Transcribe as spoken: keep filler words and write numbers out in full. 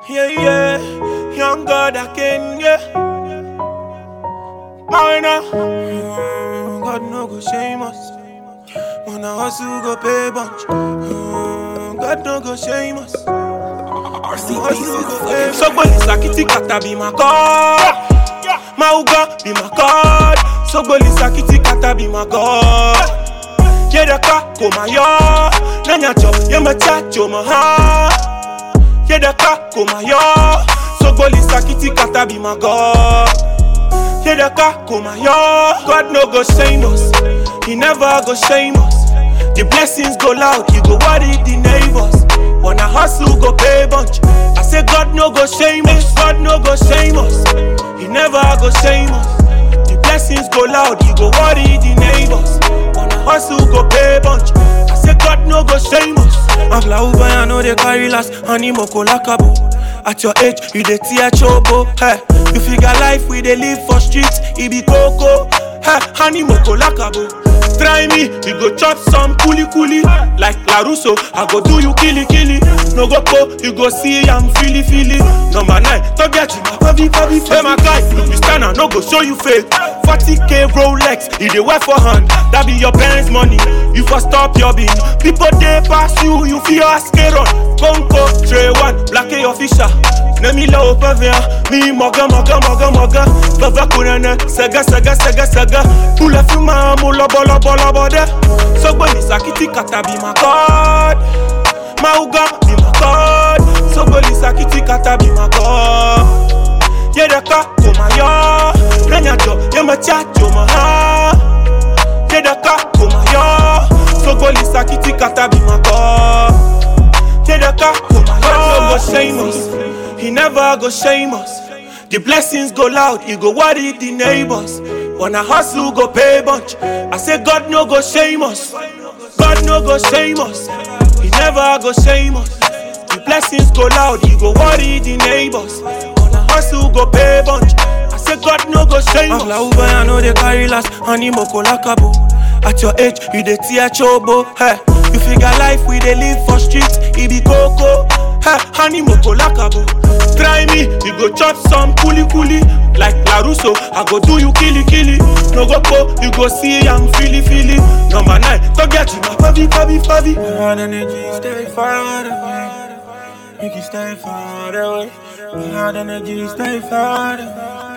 Yeah, yeah, young God again, yeah. Minor, mm, God no go shame us. When I hustle go pay bunch, mm, God no go shame us. R C P is Somebody sakiti kata be my God. Mauga be my God. Somebody sakiti kata be my God. Yedaka komayo, nanyacho yemachacho maha. Yedaka komayo, somebody sakiti kata be my God. Yedaka komayo, God no go shame us. He never go shame us. The blessings go loud, you go worry the neighbors. When I hustle, go pay bunch. I say God no go shame us, God no go shame us. He never go shame us. The blessings go loud, you go worry the neighbors. When I hustle, go pay bunch. I say God no go shame us. I'm Glauba, I know they carry last, animoko lakabo. At your age, you dey tear chobo. Hey, you figure life we dey live for streets, it be coco. Hey, animoko lakabo. Try me, you go chop some kuli kuli. Like LaRusso, I go do you killy killy. No go po, you go see I'm feely feely. Number nine, don't get you my baby baby. Hey my guy, you stand and no go show you fake. forty K Rolex, you dey wear for hand. That be your parents' money. You for stop your bin. People dey pass you, you feel ask run. Conco, Trey one, Black A official. Nemila opavia, mi moga moga moga moga. Baba kurana, saga saga saga saga. Pula fuma mulo bolo bolo bode. Sogboni sakiti kata be my God. Mauga be my God. Sogboni sakiti kata be my God. Yedaka komayo, nanyacho yemachacho maha. Yedaka komayo, sogboni sakiti kata be my God. Yedaka komayo, no go shame us. He never go shame us. The blessings go loud, you go worry the neighbors. When I hustle, go pay bunch. I say God no go shame us. God no go shame us. He never go shame us. The blessings go loud, you go worry the neighbors. When I hustle, go pay bunch. I say God no go shame us. I'm Lauba, I know they carry last, animoko lakabo. At your age, you dey tear chobo. Hey, you figure life we dey live for streets, it be coco. Hey, animoko lakabo. Try me, you go chop some kuli kuli. Like LaRusso, I go do you killy killy. No go po, you go see I'm feely feely. Number nine, don't get you my baby baby baby. Hard energy, stay far away. Make you stay far away. Hard energy, stay far away.